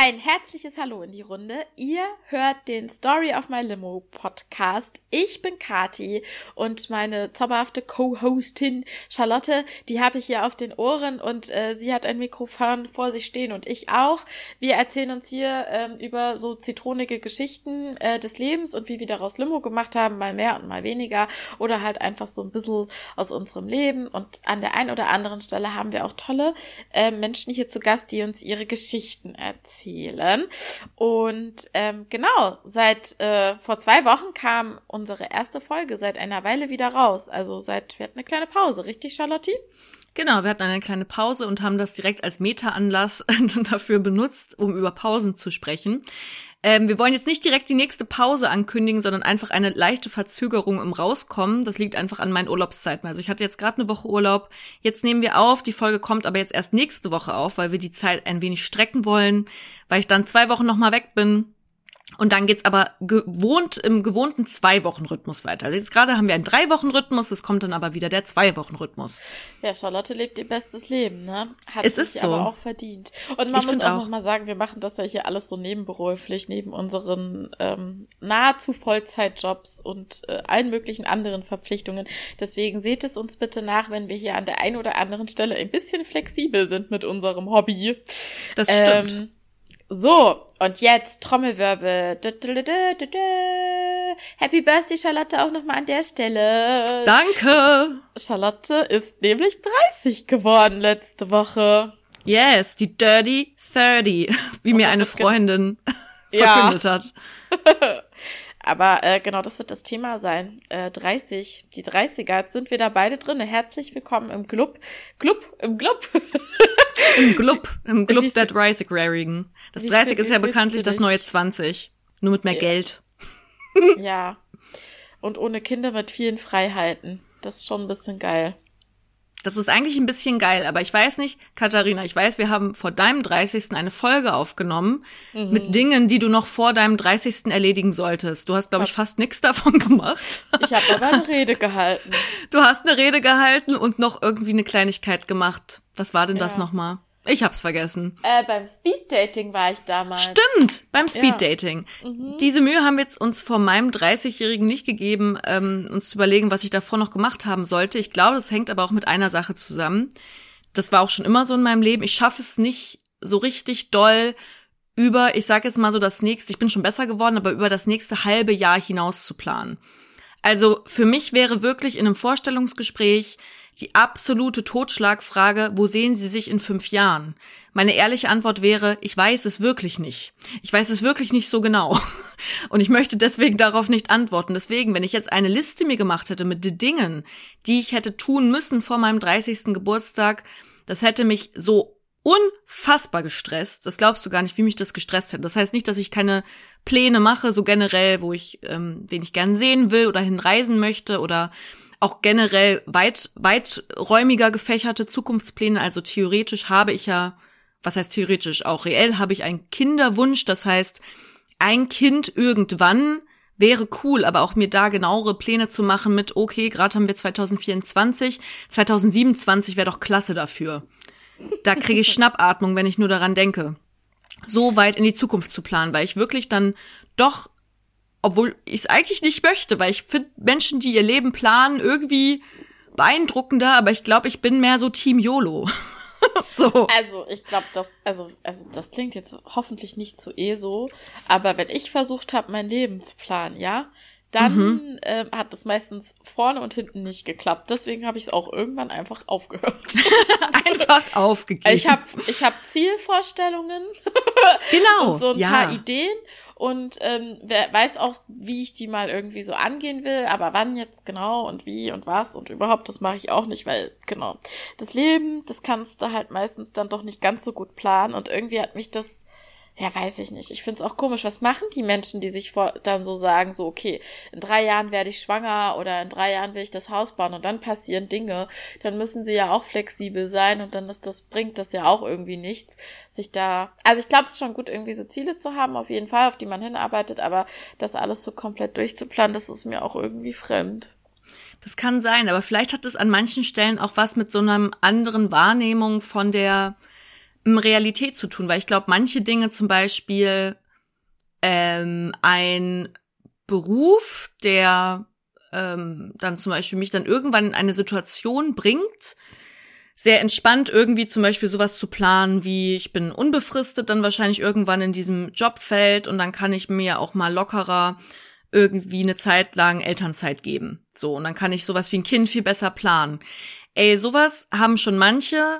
Ein herzliches Hallo in die Runde. Ihr hört den Story of My Limo Podcast. Ich bin Kati und meine zauberhafte Co-Hostin Charlotte, die habe ich hier auf den Ohren und sie hat ein Mikrofon vor sich stehen und ich auch. Wir erzählen uns hier über so zitronige Geschichten des Lebens und wie wir daraus Limo gemacht haben, mal mehr und mal weniger oder halt einfach so ein bisschen aus unserem Leben. Und an der einen oder anderen Stelle haben wir auch tolle Menschen hier zu Gast, die uns ihre Geschichten erzählen. Und genau, seit vor 2 Wochen kam unsere erste Folge seit einer Weile wieder raus. Also wir hatten eine kleine Pause, richtig, Charlotte? Genau, wir hatten eine kleine Pause und haben das direkt als Meta-Anlass dafür benutzt, um über Pausen zu sprechen. Wir wollen jetzt nicht direkt die nächste Pause ankündigen, sondern einfach eine leichte Verzögerung im Rauskommen. Das liegt einfach an meinen Urlaubszeiten. Also ich hatte jetzt gerade eine Woche Urlaub. Jetzt nehmen wir auf. Die Folge kommt aber jetzt erst nächste Woche auf, weil wir die Zeit ein wenig strecken wollen, weil ich dann 2 Wochen nochmal weg bin. Und dann geht's aber im gewohnten 2-Wochen-Rhythmus weiter. Also jetzt gerade haben wir einen 3-Wochen-Rhythmus, es kommt dann aber wieder der 2-Wochen-Rhythmus. Ja, Charlotte lebt ihr bestes Leben, ne? Hat es sich ist so. aber auch verdient. Und man muss auch noch mal sagen, wir machen das ja hier alles so nebenberuflich, neben unseren nahezu Vollzeitjobs und allen möglichen anderen Verpflichtungen. Deswegen seht es uns bitte nach, wenn wir hier an der einen oder anderen Stelle ein bisschen flexibel sind mit unserem Hobby. Das stimmt. So, und jetzt Trommelwirbel. Happy Birthday, Charlotte, auch nochmal an der Stelle. Danke. Charlotte ist nämlich 30 geworden letzte Woche. Yes, die Dirty 30, wie mir eine Freundin verkündet hat. Aber genau, das wird das Thema sein. 30, die 30er, jetzt sind wir da beide drin. Herzlich willkommen im Club. Im Club That Rising Rarigen. Das 30 ist ja bekanntlich das neue 20. Nur mit mehr Geld. Ja. Und ohne Kinder mit vielen Freiheiten. Das ist schon ein bisschen geil. Das ist eigentlich ein bisschen geil, aber ich weiß nicht, Katharina, wir haben vor deinem 30. eine Folge aufgenommen mit Dingen, die du noch vor deinem 30. erledigen solltest. Du hast, glaube ich, fast nichts davon gemacht. Ich habe aber eine Rede gehalten. Du hast eine Rede gehalten und noch irgendwie eine Kleinigkeit gemacht. Was war denn das nochmal? Ich hab's vergessen. Beim Speeddating war ich damals. Stimmt, beim Speeddating. Ja. Diese Mühe haben wir jetzt uns vor meinem 30-Jährigen nicht gegeben, uns zu überlegen, was ich davor noch gemacht haben sollte. Ich glaube, das hängt aber auch mit einer Sache zusammen. Das war auch schon immer so in meinem Leben. Ich schaffe es nicht so richtig doll ich sage jetzt mal so ich bin schon besser geworden, aber über das nächste halbe Jahr hinaus zu planen. Also für mich wäre wirklich in einem Vorstellungsgespräch die absolute Totschlagfrage, wo sehen Sie sich in 5 Jahren? Meine ehrliche Antwort wäre, ich weiß es wirklich nicht. Ich weiß es wirklich nicht so genau. Und ich möchte deswegen darauf nicht antworten. Deswegen, wenn ich jetzt eine Liste mir gemacht hätte mit den Dingen, die ich hätte tun müssen vor meinem 30. Geburtstag, das hätte mich so unfassbar gestresst. Das glaubst du gar nicht, wie mich das gestresst hätte. Das heißt nicht, dass ich keine Pläne mache, so generell, wen ich gern sehen will oder hinreisen möchte oder auch generell weiträumiger gefächerte Zukunftspläne. Also theoretisch habe ich ja, was heißt theoretisch, auch reell habe ich einen Kinderwunsch. Das heißt, ein Kind irgendwann wäre cool, aber auch mir da genauere Pläne zu machen mit, okay, gerade haben wir 2024, 2027 wäre doch klasse dafür. Da kriege ich Schnappatmung, wenn ich nur daran denke, so weit in die Zukunft zu planen, weil ich wirklich dann doch, obwohl ich es eigentlich nicht möchte, weil ich finde Menschen, die ihr Leben planen, irgendwie beeindruckender, aber ich glaube, ich bin mehr so Team YOLO. So. Also, ich glaube, das klingt jetzt hoffentlich nicht so so, aber wenn ich versucht habe, mein Leben zu planen, ja, dann hat das meistens vorne und hinten nicht geklappt. Deswegen habe ich es auch irgendwann einfach aufgehört. Einfach aufgegeben. Ich hab Zielvorstellungen. Genau. Und so ein paar Ideen. Und wer weiß auch, wie ich die mal irgendwie so angehen will, aber wann jetzt genau und wie und was und überhaupt, das mache ich auch nicht, weil, genau, das Leben, das kannst du halt meistens dann doch nicht ganz so gut planen und irgendwie hat mich das, ja, weiß ich nicht. Ich find's auch komisch. Was machen die Menschen, die sich dann so sagen, so, okay, in 3 Jahren werde ich schwanger oder in 3 Jahren will ich das Haus bauen und dann passieren Dinge. Dann müssen sie ja auch flexibel sein und dann bringt das ja auch irgendwie nichts, also ich glaube, es ist schon gut, irgendwie so Ziele zu haben, auf jeden Fall, auf die man hinarbeitet, aber das alles so komplett durchzuplanen, das ist mir auch irgendwie fremd. Das kann sein, aber vielleicht hat es an manchen Stellen auch was mit so einer anderen Wahrnehmung von der Realität zu tun, weil ich glaube, manche Dinge zum Beispiel ein Beruf, der dann zum Beispiel mich dann irgendwann in eine Situation bringt, sehr entspannt irgendwie zum Beispiel sowas zu planen, wie ich bin unbefristet dann wahrscheinlich irgendwann in diesem Jobfeld und dann kann ich mir auch mal lockerer irgendwie eine Zeit lang Elternzeit geben. So, und dann kann ich sowas wie ein Kind viel besser planen. Ey, sowas haben schon manche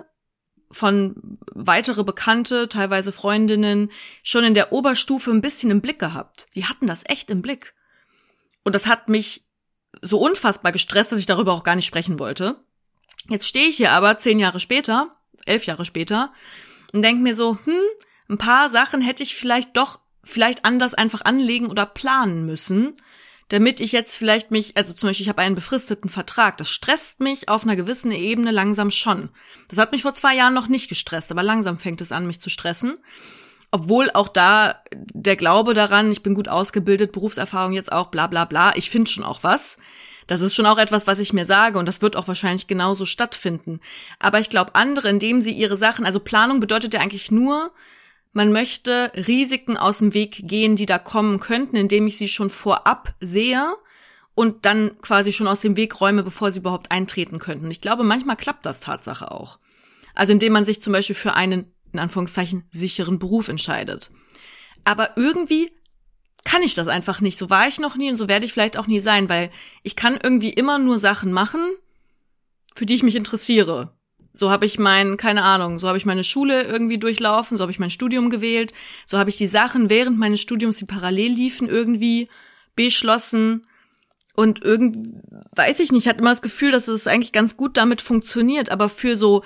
von weitere Bekannte, teilweise Freundinnen, schon in der Oberstufe ein bisschen im Blick gehabt. Die hatten das echt im Blick. Und das hat mich so unfassbar gestresst, dass ich darüber auch gar nicht sprechen wollte. Jetzt stehe ich hier aber 10 Jahre später, 11 Jahre später und denke mir so, ein paar Sachen hätte ich vielleicht anders einfach anlegen oder planen müssen, damit ich jetzt vielleicht also zum Beispiel, ich habe einen befristeten Vertrag, das stresst mich auf einer gewissen Ebene langsam schon. Das hat mich vor 2 Jahren noch nicht gestresst, aber langsam fängt es an, mich zu stressen. Obwohl auch da der Glaube daran, ich bin gut ausgebildet, Berufserfahrung jetzt auch, bla bla bla, ich finde schon auch was. Das ist schon auch etwas, was ich mir sage und das wird auch wahrscheinlich genauso stattfinden. Aber ich glaube, andere, indem sie ihre Sachen, also Planung bedeutet ja eigentlich nur, man möchte Risiken aus dem Weg gehen, die da kommen könnten, indem ich sie schon vorab sehe und dann quasi schon aus dem Weg räume, bevor sie überhaupt eintreten könnten. Ich glaube, manchmal klappt das Tatsache auch. Also indem man sich zum Beispiel für einen, in Anführungszeichen, sicheren Beruf entscheidet. Aber irgendwie kann ich das einfach nicht. So war ich noch nie und so werde ich vielleicht auch nie sein, weil ich kann irgendwie immer nur Sachen machen, für die ich mich interessiere. So habe ich so habe ich meine Schule irgendwie durchlaufen, so habe ich mein Studium gewählt, so habe ich die Sachen während meines Studiums, die parallel liefen, irgendwie beschlossen. Und weiß ich nicht, ich hatte immer das Gefühl, dass es eigentlich ganz gut damit funktioniert, aber für so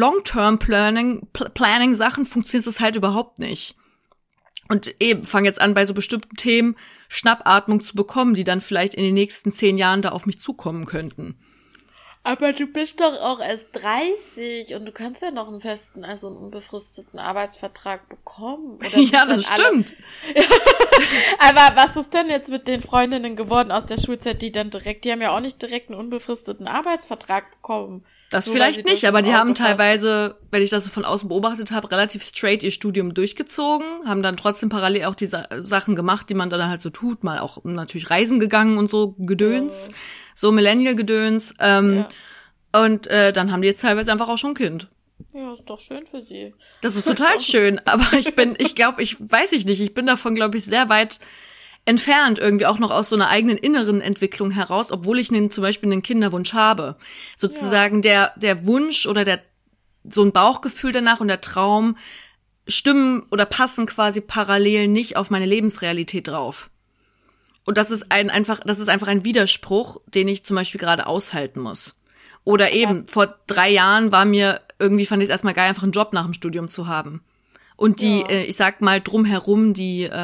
Long-Term-Planning Sachen funktioniert das halt überhaupt nicht. Und eben, fange jetzt an, bei so bestimmten Themen Schnappatmung zu bekommen, die dann vielleicht in den nächsten 10 Jahren da auf mich zukommen könnten. Aber du bist doch auch erst 30 und du kannst ja noch einen festen, also einen unbefristeten Arbeitsvertrag bekommen. Oder ja, das stimmt. Aber was ist denn jetzt mit den Freundinnen geworden aus der Schulzeit, die haben ja auch nicht direkt einen unbefristeten Arbeitsvertrag bekommen. Das so, vielleicht nicht, aber die haben teilweise, wenn ich das so von außen beobachtet habe, relativ straight ihr Studium durchgezogen, haben dann trotzdem parallel auch die Sachen gemacht, die man dann halt so tut, mal auch natürlich reisen gegangen und so Gedöns, so Millennial-Gedöns. Und dann haben die jetzt teilweise einfach auch schon ein Kind. Ja, ist doch schön für sie. Das ist total schön, aber ich bin davon, glaube ich, sehr weit entfernt irgendwie auch noch aus so einer eigenen inneren Entwicklung heraus, obwohl ich zum Beispiel einen Kinderwunsch habe. Sozusagen der Wunsch oder so ein Bauchgefühl danach und der Traum stimmen oder passen quasi parallel nicht auf meine Lebensrealität drauf. Und das ist einfach ein Widerspruch, den ich zum Beispiel gerade aushalten muss. Oder eben, vor 3 Jahren fand ich es erstmal geil, einfach einen Job nach dem Studium zu haben. Und ich sag mal drumherum,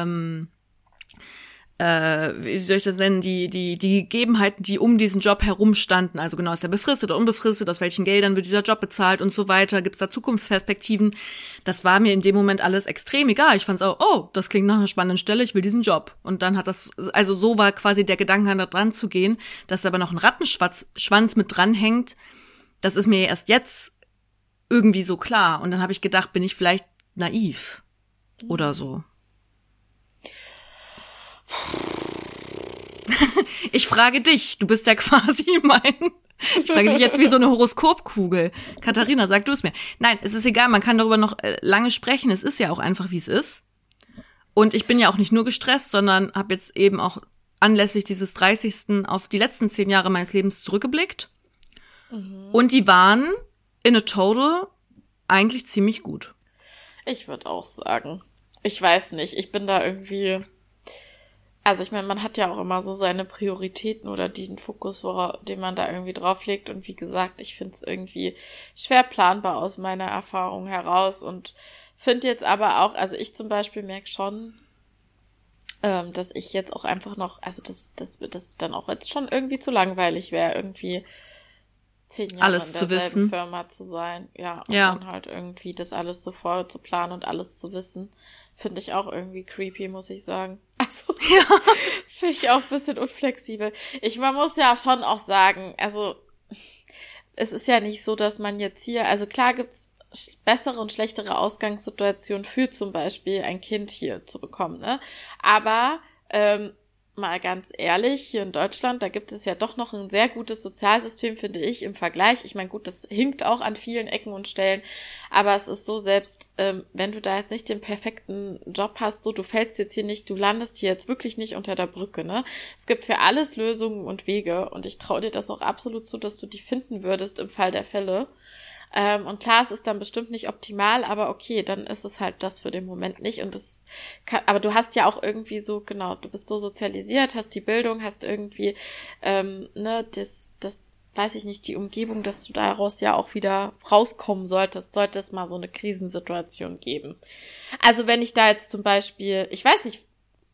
wie soll ich das nennen, die Gegebenheiten, die um diesen Job herumstanden, also genau, ist der befristet oder unbefristet, aus welchen Geldern wird dieser Job bezahlt und so weiter, gibt's da Zukunftsperspektiven, das war mir in dem Moment alles extrem egal. Ich fand's auch, oh, das klingt nach einer spannenden Stelle, ich will diesen Job. Und dann so war quasi der Gedanke, da dran zu gehen, dass aber noch ein Rattenschwanz mit dranhängt, das ist mir erst jetzt irgendwie so klar. Und dann habe ich gedacht, bin ich vielleicht naiv oder so. Ich frage dich, du bist ja quasi ich frage dich jetzt wie so eine Horoskopkugel. Katharina, sag du es mir. Nein, es ist egal, man kann darüber noch lange sprechen, es ist ja auch einfach, wie es ist. Und ich bin ja auch nicht nur gestresst, sondern habe jetzt eben auch anlässlich dieses 30. auf die letzten 10 Jahre meines Lebens zurückgeblickt. Mhm. Und die waren in a total eigentlich ziemlich gut. Ich würde auch sagen. Ich weiß nicht, ich bin da irgendwie... Also ich meine, man hat ja auch immer so seine Prioritäten oder den Fokus, den man da irgendwie drauf legt. Und wie gesagt, ich finde es irgendwie schwer planbar aus meiner Erfahrung heraus. Und finde jetzt aber auch, also ich zum Beispiel merke schon, dass ich jetzt auch einfach noch, also das dann auch jetzt schon irgendwie zu langweilig wäre, irgendwie 10 Jahre alles in derselben Firma zu sein. Ja, und dann halt irgendwie das alles so voll zu planen und alles zu wissen. Finde ich auch irgendwie creepy, muss ich sagen. Also, das finde ich auch ein bisschen unflexibel. Man muss ja schon auch sagen, also, es ist ja nicht so, dass man jetzt hier, also klar gibt's bessere und schlechtere Ausgangssituation für zum Beispiel ein Kind hier zu bekommen, ne? Aber mal ganz ehrlich, hier in Deutschland, da gibt es ja doch noch ein sehr gutes Sozialsystem, finde ich, im Vergleich. Ich meine, gut, das hinkt auch an vielen Ecken und Stellen, aber es ist so, selbst wenn du da jetzt nicht den perfekten Job hast, so, du fällst jetzt hier nicht, du landest hier jetzt wirklich nicht unter der Brücke, ne? Es gibt für alles Lösungen und Wege und ich traue dir das auch absolut zu, dass du die finden würdest im Fall der Fälle. Und klar, es ist dann bestimmt nicht optimal, aber okay, dann ist es halt das für den Moment nicht. Und das kann, aber du hast ja auch irgendwie so, genau, du bist so sozialisiert, hast die Bildung, hast irgendwie, das weiß ich nicht, die Umgebung, dass du daraus ja auch wieder rauskommen solltest, sollte es mal so eine Krisensituation geben. Also wenn ich da jetzt zum Beispiel, ich weiß nicht,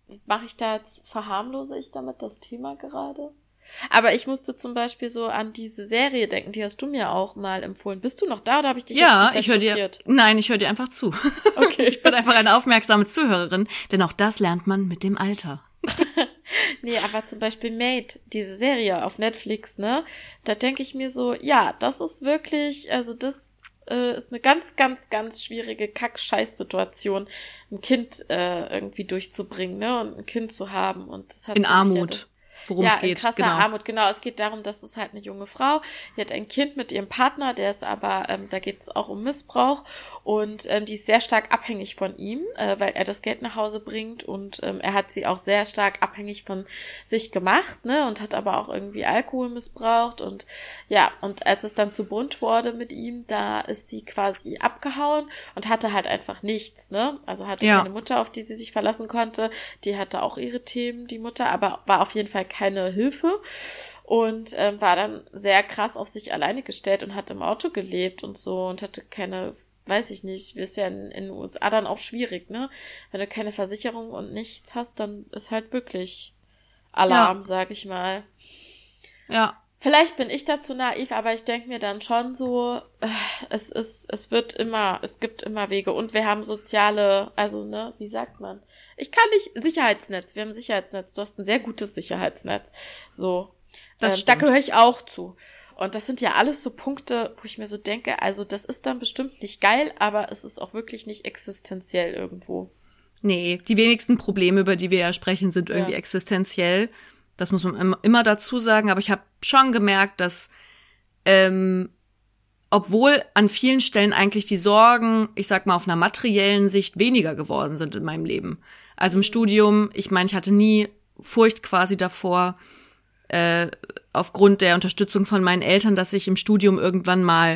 verharmlose ich damit das Thema gerade? Aber ich musste zum Beispiel so an diese Serie denken, die hast du mir auch mal empfohlen. Bist du noch da oder habe ich dich ich höre dir. Nein, ich höre dir einfach zu. Okay. Ich bin einfach eine aufmerksame Zuhörerin, denn auch das lernt man mit dem Alter. Nee, aber zum Beispiel Made, diese Serie auf Netflix, ne? Da denke ich mir so, ja, das ist wirklich, also das ist eine ganz, ganz, ganz schwierige Kack-Scheiß-Situation, ein Kind irgendwie durchzubringen, ne? Und ein Kind zu haben. Und das hat in Armut. Worum es geht. Krasser Armut, genau. Es geht darum, dass es halt eine junge Frau, die hat ein Kind mit ihrem Partner, der ist aber, da geht es auch um Missbrauch und die ist sehr stark abhängig von ihm, weil er das Geld nach Hause bringt und er hat sie auch sehr stark abhängig von sich gemacht, ne, und hat aber auch irgendwie Alkohol missbraucht und ja, und als es dann zu bunt wurde mit ihm, da ist sie quasi abgehauen und hatte halt einfach nichts, ne, also hatte keine Mutter, auf die sie sich verlassen konnte, die hatte auch ihre Themen, die Mutter, aber war auf jeden Fall keine Hilfe und war dann sehr krass auf sich alleine gestellt und hat im Auto gelebt und so und hatte keine, weiß ich nicht, ist ja in den USA dann auch schwierig, ne? Wenn du keine Versicherung und nichts hast, dann ist halt wirklich Alarm, sag ich mal. Ja. Vielleicht bin ich dazu naiv, aber ich denke mir dann schon so, es gibt immer Wege und wir haben soziale, also, ne, wie sagt man? Ich kann nicht, Sicherheitsnetz, wir haben ein Sicherheitsnetz, du hast ein sehr gutes Sicherheitsnetz, so. Da gehöre ich auch zu. Und das sind ja alles so Punkte, wo ich mir so denke, also das ist dann bestimmt nicht geil, aber es ist auch wirklich nicht existenziell irgendwo. Nee, die wenigsten Probleme, über die wir ja sprechen, sind irgendwie existenziell. Das muss man immer dazu sagen. Aber ich habe schon gemerkt, dass obwohl an vielen Stellen eigentlich die Sorgen, ich sag mal auf einer materiellen Sicht, weniger geworden sind in meinem Leben. Also im Studium, ich meine, ich hatte nie Furcht quasi davor, aufgrund der Unterstützung von meinen Eltern, dass ich im Studium irgendwann mal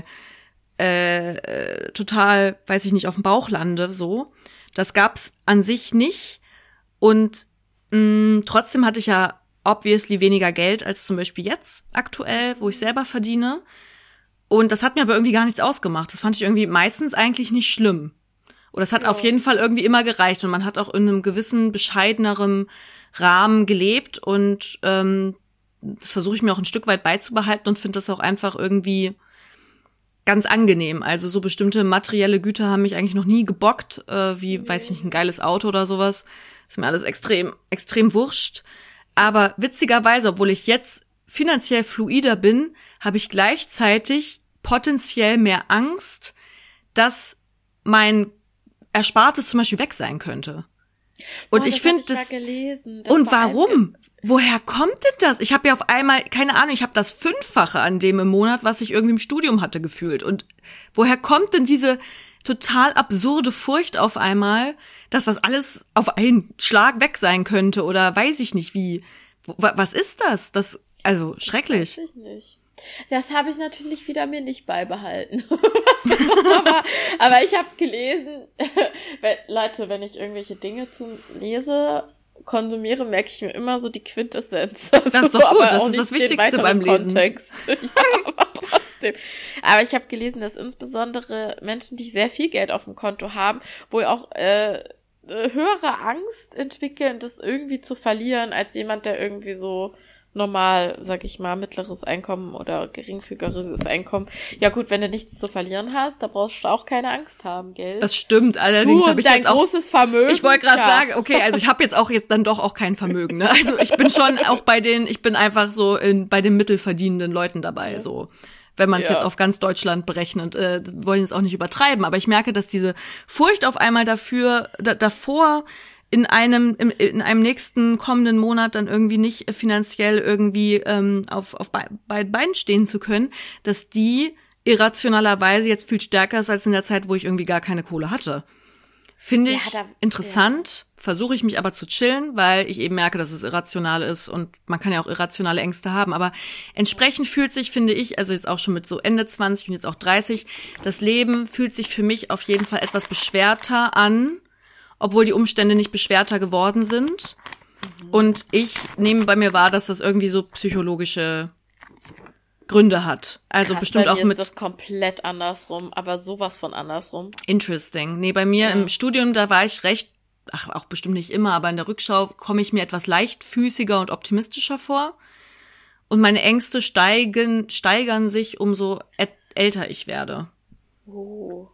total, weiß ich nicht, auf dem Bauch lande, so. Das gab's an sich nicht. Und trotzdem hatte ich ja obviously weniger Geld als zum Beispiel jetzt aktuell, wo ich selber verdiene. Und das hat mir aber irgendwie gar nichts ausgemacht. Das fand ich irgendwie meistens eigentlich nicht schlimm. Oder es hat auf jeden Fall irgendwie immer gereicht. Und man hat auch in einem gewissen, bescheideneren Rahmen gelebt. Und das versuche ich mir auch ein Stück weit beizubehalten und finde das auch einfach irgendwie ganz angenehm. Also so bestimmte materielle Güter haben mich eigentlich noch nie gebockt, wie, weiß ich nicht, ein geiles Auto oder sowas. Ist mir alles extrem, extrem wurscht. Aber witzigerweise, obwohl ich jetzt finanziell fluider bin, habe ich gleichzeitig potenziell mehr Angst, dass mein Erspartes zum Beispiel weg sein könnte. Und ich finde das. Und warum? Woher kommt denn das? Ich habe ja auf einmal, keine Ahnung, ich habe das 5-fache an dem im Monat, was ich irgendwie im Studium hatte, gefühlt. Und woher kommt denn diese total absurde Furcht auf einmal, dass das alles auf einen Schlag weg sein könnte oder weiß ich nicht wie. Was ist das? Das, also schrecklich. Das weiß ich nicht. Das habe ich natürlich wieder mir nicht beibehalten. aber ich habe gelesen, Leute, wenn ich irgendwelche Dinge konsumiere, merke ich mir immer so die Quintessenz. Das ist doch gut, das ist das Wichtigste beim Lesen. Kontext. Ja, aber trotzdem. Aber ich habe gelesen, dass insbesondere Menschen, die sehr viel Geld auf dem Konto haben, wohl auch höhere Angst entwickeln, das irgendwie zu verlieren, als jemand, der irgendwie so normal, sag ich mal, mittleres Einkommen oder geringfügigeres Einkommen. Ja gut, wenn du nichts zu verlieren hast, da brauchst du auch keine Angst haben, gell? Das stimmt, allerdings habe ich jetzt auch großes Vermögen. Ich wollte gerade sagen, okay, also ich habe jetzt dann doch auch kein Vermögen, ne? Also ich bin schon auch ich bin einfach so bei den mittelverdienenden Leuten dabei, so. wenn man es jetzt auf ganz Deutschland berechnet. Wollen jetzt auch nicht übertreiben, aber ich merke, dass diese Furcht auf einmal davor in einem nächsten kommenden Monat dann irgendwie nicht finanziell irgendwie auf beiden Beinen stehen zu können, dass die irrationalerweise jetzt viel stärker ist als in der Zeit, wo ich irgendwie gar keine Kohle hatte. Finde ich interessant, versuche ich mich aber zu chillen, weil ich eben merke, dass es irrational ist und man kann ja auch irrationale Ängste haben. Aber entsprechend fühlt sich, finde ich, also jetzt auch schon mit so Ende 20 und jetzt auch 30, das Leben fühlt sich für mich auf jeden Fall etwas beschwerter an, obwohl die Umstände nicht beschwerter geworden sind. Und ich nehme bei mir wahr, dass das irgendwie so psychologische Gründe hat. Also krass, bestimmt bei auch mir mit ist das komplett andersrum, aber sowas von andersrum. Interesting. Nee, bei mir im Studium, da war ich auch bestimmt nicht immer, aber in der Rückschau komme ich mir etwas leichtfüßiger und optimistischer vor. Und meine Ängste steigern sich, umso älter ich werde. Oh.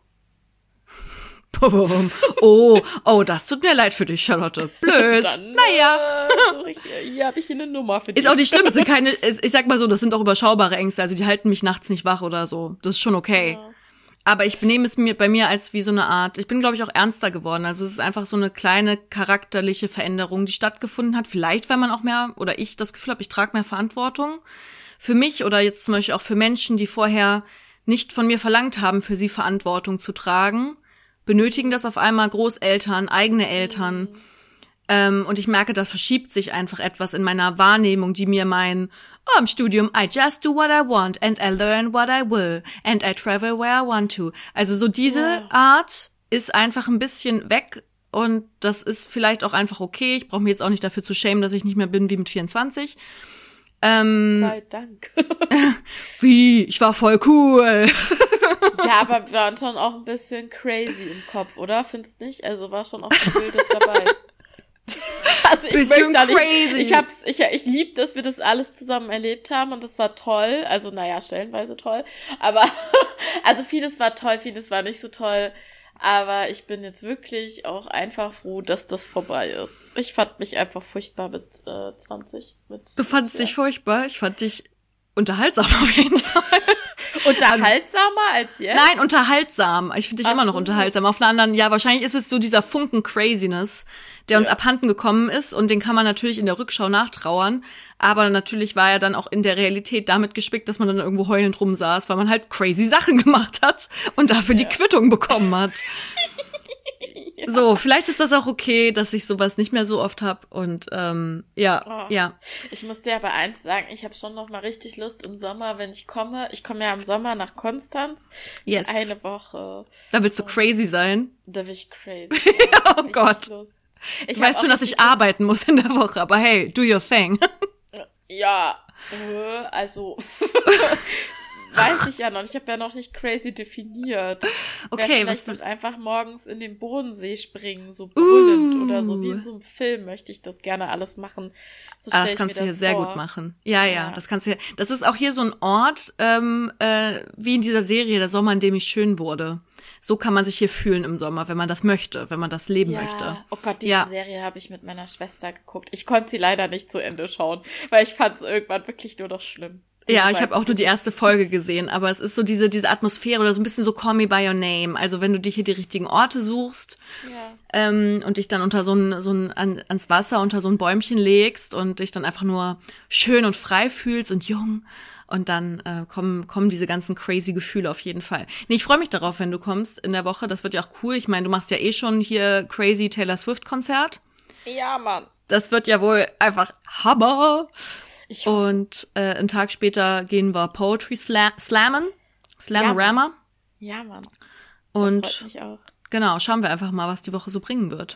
Oh, das tut mir leid für dich, Charlotte. Blöd. Dann, naja. Hier habe ich eine Nummer für dich. Ist auch nicht schlimm, es sind keine, ich sag mal so, das sind auch überschaubare Ängste, also die halten mich nachts nicht wach oder so. Das ist schon okay. Ja. Aber ich benehme es bei mir als wie so eine Art, ich bin, glaube ich, auch ernster geworden. Also es ist einfach so eine kleine charakterliche Veränderung, die stattgefunden hat. Vielleicht, weil man auch mehr, oder ich das Gefühl habe, ich trage mehr Verantwortung für mich oder jetzt zum Beispiel auch für Menschen, die vorher nicht von mir verlangt haben, für sie Verantwortung zu tragen. Benötigen das auf einmal Großeltern, eigene Eltern. Und ich merke, da verschiebt sich einfach etwas in meiner Wahrnehmung, die mir im Studium, I just do what I want and I learn what I will and I travel where I want to. Also so diese Art ist einfach ein bisschen weg und das ist vielleicht auch einfach okay. Ich brauche mich jetzt auch nicht dafür zu schämen, dass ich nicht mehr bin wie mit 24. Sei Dank. Wie? Ich war voll cool. Ja, aber wir waren schon auch ein bisschen crazy im Kopf, oder? Findest nicht? Also war schon auch ein Wildes dabei. Also ich möchte da nicht, ich lieb, dass wir das alles zusammen erlebt haben und das war toll. Also naja, stellenweise toll. Aber, also vieles war toll, vieles war nicht so toll. Aber ich bin jetzt wirklich auch einfach froh, dass das vorbei ist. Ich fand mich einfach furchtbar mit 20. Du fandst dich furchtbar? Ich fand dich unterhaltsam auf jeden Fall. Unterhaltsamer als jetzt? Nein, unterhaltsam. Ich finde dich immer noch unterhaltsam. Auf einer anderen, ja, wahrscheinlich ist es so dieser Funken Craziness, der uns abhanden gekommen ist und den kann man natürlich in der Rückschau nachtrauern. Aber natürlich war er dann auch in der Realität damit gespickt, dass man dann irgendwo heulend rumsaß, weil man halt crazy Sachen gemacht hat und dafür die Quittung bekommen hat. So, vielleicht ist das auch okay, dass ich sowas nicht mehr so oft hab und ja. Ich muss dir aber eins sagen, ich habe schon noch mal richtig Lust im Sommer, wenn ich komme. Ich komme ja im Sommer nach Konstanz. Yes. Eine Woche. Da willst du crazy sein? Da will ich crazy. Oh Gott. Ich weiß schon, dass ich arbeiten muss in der Woche, aber hey, do your thing. Ja, also weiß ich ja noch. Ich habe ja noch nicht crazy definiert. Okay, was wird einfach morgens in den Bodensee springen, so brüllend oder so wie in so einem Film möchte ich das gerne alles machen. So das kannst du hier sehr gut machen. Ja, das kannst du hier. Das ist auch hier so ein Ort, wie in dieser Serie Der Sommer, in dem ich schön wurde. So kann man sich hier fühlen im Sommer, wenn man das möchte, wenn man das leben möchte. Oh Gott, diese Serie habe ich mit meiner Schwester geguckt. Ich konnte sie leider nicht zu Ende schauen, weil ich fand es irgendwann wirklich nur noch schlimm. Ja, ich habe auch nur die erste Folge gesehen, aber es ist so diese Atmosphäre oder so ein bisschen so Call Me by Your Name. Also wenn du dich hier die richtigen Orte suchst und dich dann unter ans Wasser, unter so ein Bäumchen legst und dich dann einfach nur schön und frei fühlst und jung und dann kommen diese ganzen crazy Gefühle auf jeden Fall. Nee, ich freue mich darauf, wenn du kommst in der Woche. Das wird ja auch cool. Ich meine, du machst ja eh schon hier crazy Taylor Swift Konzert. Ja, Mann. Das wird ja wohl einfach Hammer. Und einen Tag später gehen wir Poetry Slammen. Slamorama. Ja, Mann. Das und freut mich auch. Genau, schauen wir einfach mal, was die Woche so bringen wird.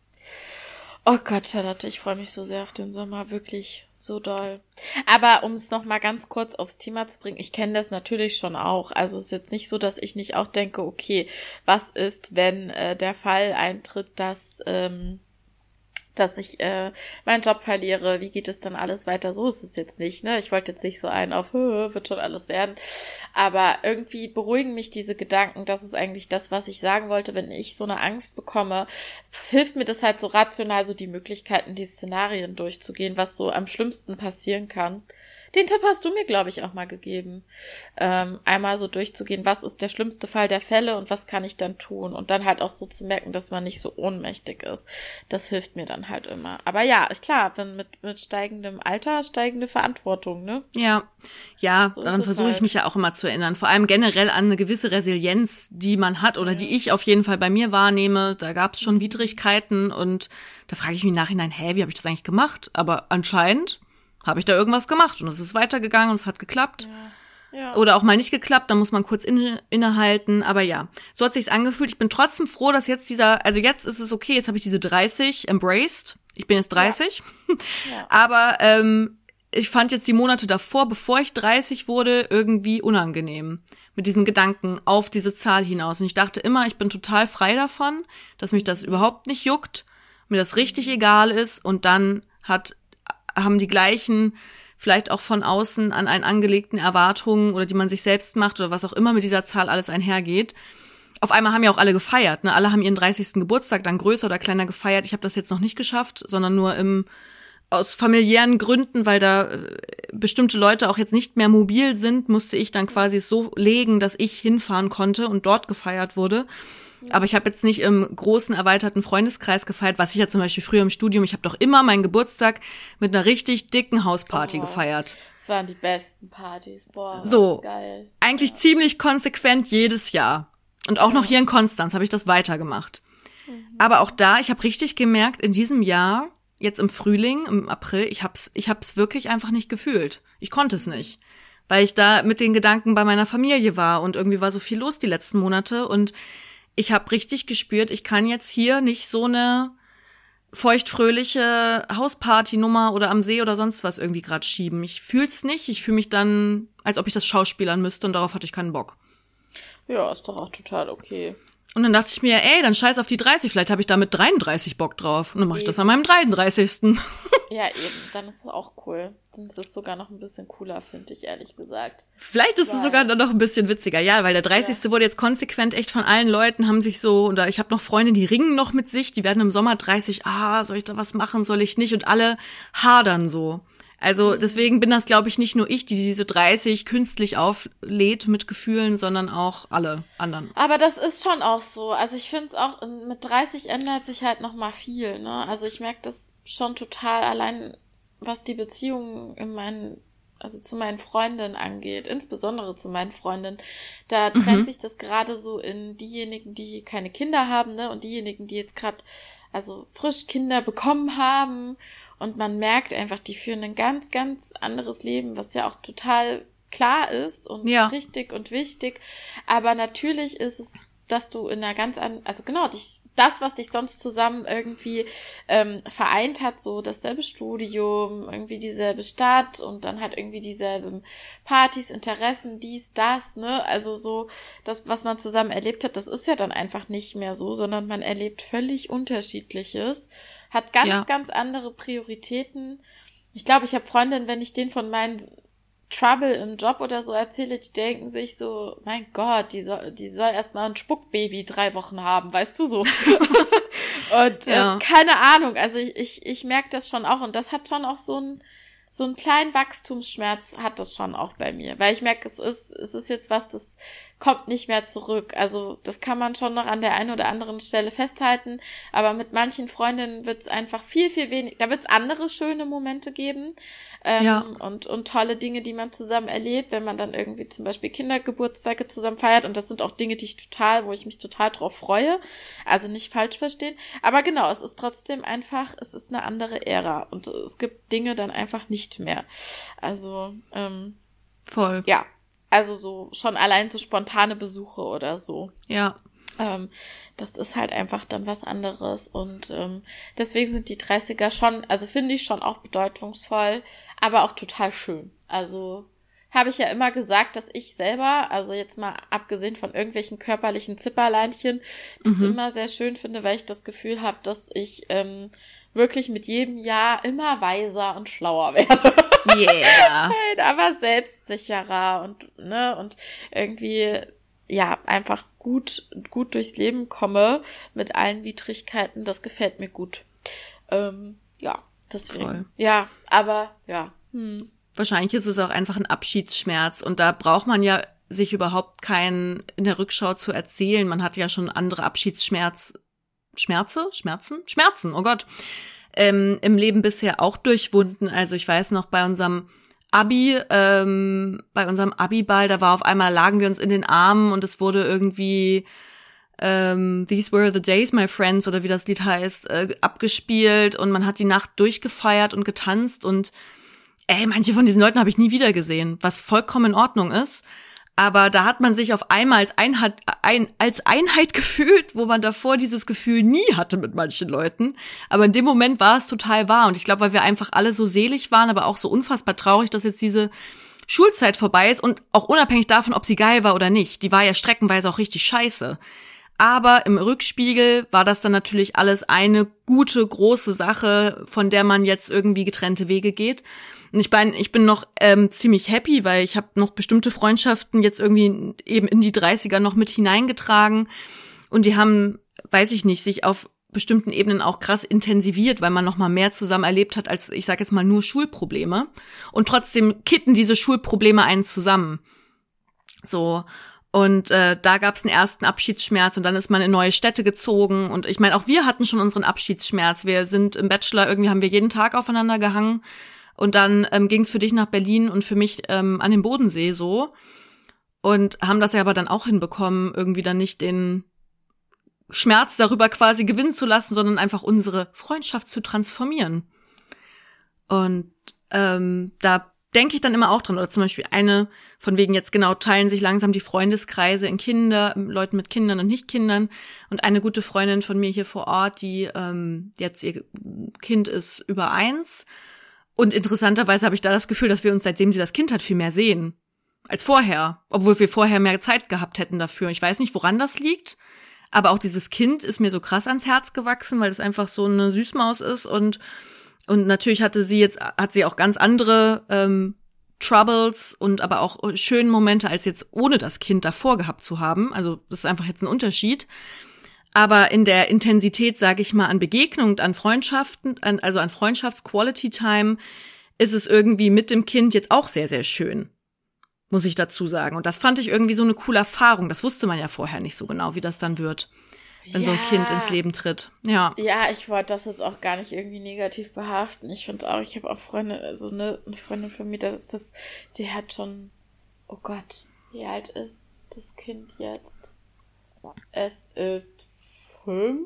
Oh Gott, Charlotte, ich freue mich so sehr auf den Sommer, wirklich so doll. Aber um es noch mal ganz kurz aufs Thema zu bringen, ich kenne das natürlich schon auch. Also es ist jetzt nicht so, dass ich nicht auch denke, okay, was ist, wenn der Fall eintritt, dass ich meinen Job verliere, wie geht es dann alles weiter? So ist es jetzt nicht, ne? Ich wollte jetzt nicht so wird schon alles werden. Aber irgendwie beruhigen mich diese Gedanken, das ist eigentlich das, was ich sagen wollte. Wenn ich so eine Angst bekomme, hilft mir das halt so rational, so die Möglichkeiten, die Szenarien durchzugehen, was so am schlimmsten passieren kann. Den Tipp hast du mir, glaube ich, auch mal gegeben. Einmal so durchzugehen, was ist der schlimmste Fall der Fälle und was kann ich dann tun? Und dann halt auch so zu merken, dass man nicht so ohnmächtig ist. Das hilft mir dann halt immer. Aber ja, ist klar, wenn mit steigendem Alter steigende Verantwortung, ne? Ja, so daran versuche ich mich ja auch immer zu erinnern. Vor allem generell an eine gewisse Resilienz, die man hat oder die ich auf jeden Fall bei mir wahrnehme. Da gab es schon Widrigkeiten und da frage ich mich im Nachhinein, wie habe ich das eigentlich gemacht? Aber anscheinend habe ich da irgendwas gemacht und es ist weitergegangen und es hat geklappt. Ja. Oder auch mal nicht geklappt, dann muss man kurz innehalten. Aber ja, so hat sich's angefühlt. Ich bin trotzdem froh, dass jetzt jetzt ist es okay, jetzt habe ich diese 30 embraced. Ich bin jetzt 30. Ja. Aber ich fand jetzt die Monate davor, bevor ich 30 wurde, irgendwie unangenehm. Mit diesem Gedanken auf diese Zahl hinaus. Und ich dachte immer, ich bin total frei davon, dass mich das überhaupt nicht juckt, mir das richtig egal ist und dann haben die gleichen, vielleicht auch von außen an einen angelegten Erwartungen oder die man sich selbst macht oder was auch immer mit dieser Zahl alles einhergeht. Auf einmal haben ja auch alle gefeiert, ne? Alle haben ihren 30. Geburtstag dann größer oder kleiner gefeiert. Ich habe das jetzt noch nicht geschafft, sondern nur aus familiären Gründen, weil da bestimmte Leute auch jetzt nicht mehr mobil sind, musste ich dann quasi es so legen, dass ich hinfahren konnte und dort gefeiert wurde. Aber ich habe jetzt nicht im großen, erweiterten Freundeskreis gefeiert, was ich ja zum Beispiel früher im Studium, ich habe doch immer meinen Geburtstag mit einer richtig dicken Hausparty gefeiert. Das waren die besten Partys. Boah, so, geil. Eigentlich ziemlich konsequent jedes Jahr. Und auch noch hier in Konstanz habe ich das weitergemacht. Aber auch da, ich habe richtig gemerkt, in diesem Jahr, jetzt im Frühling, im April, ich hab's wirklich einfach nicht gefühlt. Ich konnte es nicht. Weil ich da mit den Gedanken bei meiner Familie war und irgendwie war so viel los die letzten Monate und ich habe richtig gespürt, ich kann jetzt hier nicht so eine feuchtfröhliche Hausparty-Nummer oder am See oder sonst was irgendwie gerade schieben. Ich fühl's nicht. Ich fühle mich dann, als ob ich das schauspielern müsste und darauf hatte ich keinen Bock. Ja, ist doch auch total okay. Und dann dachte ich mir, dann scheiß auf die 30, vielleicht habe ich da mit 33 Bock drauf. Und dann mache ich das an meinem 33. Ja, eben, dann ist es auch cool. Dann ist es sogar noch ein bisschen cooler, finde ich, ehrlich gesagt. Vielleicht ist es sogar noch ein bisschen witziger, ja, weil der 30. wurde jetzt konsequent echt von allen Leuten, haben sich so, und ich habe noch Freunde, die ringen noch mit sich, die werden im Sommer 30, soll ich da was machen, soll ich nicht? Und alle hadern so. Also deswegen bin das, glaube ich, nicht nur ich, die diese 30 künstlich auflädt mit Gefühlen, sondern auch alle anderen. Aber das ist schon auch so. Also ich finde es auch, mit 30 ändert sich halt noch mal viel, ne? Also ich merke das schon total allein, was die Beziehungen zu meinen Freundinnen angeht, insbesondere zu meinen Freundinnen. Da trennt sich das gerade so in diejenigen, die keine Kinder haben, ne? Und diejenigen, die jetzt gerade frisch Kinder bekommen haben. Und man merkt einfach, die führen ein ganz, ganz anderes Leben, was ja auch total klar ist und richtig und wichtig. Aber natürlich ist es, dass du in einer ganz anderen, das, was dich sonst zusammen irgendwie vereint hat, so dasselbe Studium, irgendwie dieselbe Stadt und dann halt irgendwie dieselben Partys, Interessen, dies, das, ne? Also so, das, was man zusammen erlebt hat, das ist ja dann einfach nicht mehr so, sondern man erlebt völlig Unterschiedliches, hat ganz andere Prioritäten. Ich glaube, ich habe Freundinnen, wenn ich denen von meinen Trouble im Job oder so erzähle, die denken sich so, mein Gott, die soll erstmal ein Spuckbaby 3 Wochen haben, weißt du so. Und keine Ahnung, also ich merke das schon auch und das hat schon auch so einen kleinen Wachstumsschmerz hat das schon auch bei mir, weil ich merke, es ist jetzt was, das kommt nicht mehr zurück. Also das kann man schon noch an der einen oder anderen Stelle festhalten, aber mit manchen Freundinnen wird es einfach viel, viel weniger, da wird es andere schöne Momente geben und tolle Dinge, die man zusammen erlebt, wenn man dann irgendwie zum Beispiel Kindergeburtstage zusammen feiert und das sind auch Dinge, wo ich mich total drauf freue, also nicht falsch verstehen, aber genau, es ist trotzdem einfach, es ist eine andere Ära und es gibt Dinge dann einfach nicht mehr. Also, voll. Ja. Also so schon allein so spontane Besuche oder so. Ja. Das ist halt einfach dann was anderes und deswegen sind die 30er schon, also finde ich schon auch bedeutungsvoll, aber auch total schön. Also habe ich ja immer gesagt, dass ich selber, also jetzt mal abgesehen von irgendwelchen körperlichen Zipperleinchen, das immer sehr schön finde, weil ich das Gefühl habe, dass ich wirklich mit jedem Jahr immer weiser und schlauer werde. Yeah. Aber selbstsicherer und irgendwie einfach gut durchs Leben komme mit allen Widrigkeiten. Das gefällt mir gut. Deswegen. Voll. Ja, aber ja. Wahrscheinlich ist es auch einfach ein Abschiedsschmerz und da braucht man ja sich überhaupt keinen in der Rückschau zu erzählen. Man hat ja schon andere Schmerzen, oh Gott, im Leben bisher auch durchwunden. Also ich weiß noch, bei unserem Abi-Ball, da war auf einmal, lagen wir uns in den Armen und es wurde irgendwie These Were the Days, My Friends, oder wie das Lied heißt, abgespielt und man hat die Nacht durchgefeiert und getanzt und manche von diesen Leuten habe ich nie wieder gesehen, was vollkommen in Ordnung ist. Aber da hat man sich auf einmal als Einheit gefühlt, wo man davor dieses Gefühl nie hatte mit manchen Leuten. Aber in dem Moment war es total wahr. Und ich glaube, weil wir einfach alle so selig waren, aber auch so unfassbar traurig, dass jetzt diese Schulzeit vorbei ist. Und auch unabhängig davon, ob sie geil war oder nicht. Die war ja streckenweise auch richtig scheiße. Aber im Rückspiegel war das dann natürlich alles eine gute, große Sache, von der man jetzt irgendwie getrennte Wege geht. Und ich bin noch ziemlich happy, weil ich habe noch bestimmte Freundschaften jetzt irgendwie eben in die 30er noch mit hineingetragen. Und die haben, weiß ich nicht, sich auf bestimmten Ebenen auch krass intensiviert, weil man noch mal mehr zusammen erlebt hat als, ich sag jetzt mal, nur Schulprobleme. Und trotzdem kitten diese Schulprobleme einen zusammen. So. Und da gab es einen ersten Abschiedsschmerz und dann ist man in neue Städte gezogen. Und ich meine, auch wir hatten schon unseren Abschiedsschmerz. Wir sind im Bachelor, irgendwie haben wir jeden Tag aufeinander gehangen. Und dann ging es für dich nach Berlin und für mich an den Bodensee so. Und haben das ja aber dann auch hinbekommen, irgendwie dann nicht den Schmerz darüber quasi gewinnen zu lassen, sondern einfach unsere Freundschaft zu transformieren. Und da denke ich dann immer auch dran. Oder zum Beispiel eine, von wegen jetzt genau, teilen sich langsam die Freundeskreise in Leuten mit Kindern und Nicht-Kindern. Und eine gute Freundin von mir hier vor Ort, die jetzt ihr Kind ist über 1. Und interessanterweise habe ich da das Gefühl, dass wir uns, seitdem sie das Kind hat, viel mehr sehen als vorher. Obwohl wir vorher mehr Zeit gehabt hätten dafür. Ich weiß nicht, woran das liegt. Aber auch dieses Kind ist mir so krass ans Herz gewachsen, weil es einfach so eine Süßmaus ist. Und natürlich hat sie auch ganz andere Troubles und aber auch schöne Momente, als jetzt ohne das Kind davor gehabt zu haben. Also das ist einfach jetzt ein Unterschied. Aber in der Intensität, sage ich mal, an Begegnung, an Freundschaften, also an Freundschafts-Quality-Time, ist es irgendwie mit dem Kind jetzt auch sehr, sehr schön, muss ich dazu sagen. Und das fand ich irgendwie so eine coole Erfahrung. Das wusste man ja vorher nicht so genau, wie das dann wird, wenn so ein Kind ins Leben tritt. Ja, ich wollte das jetzt auch gar nicht irgendwie negativ behaften. Ich finde auch, ich habe auch Freunde, also eine Freundin von mir, die hat schon, oh Gott, wie alt ist das Kind jetzt? Es ist 5.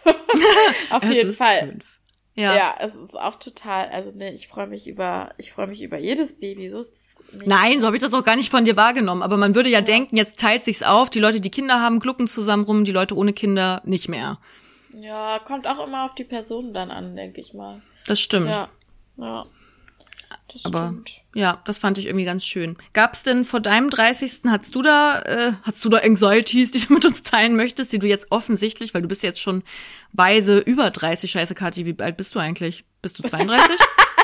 Auf jeden Fall. 5. Ja, es ist auch total, also ich freue mich über jedes Baby, so ist es nicht. Nein, so habe ich das auch gar nicht von dir wahrgenommen, aber man würde ja denken, jetzt teilt sich's auf, die Leute, die Kinder haben, glucken zusammen rum, die Leute ohne Kinder nicht mehr. Ja, kommt auch immer auf die Person dann an, denke ich mal. Das stimmt. Ja. Das aber stimmt. Ja, das fand ich irgendwie ganz schön. Gab's denn vor deinem 30. Hast du da Anxieties, die du mit uns teilen möchtest, die du jetzt offensichtlich, weil du bist jetzt schon weise über 30, scheiße Kathi, wie alt bist du eigentlich? Bist du 32?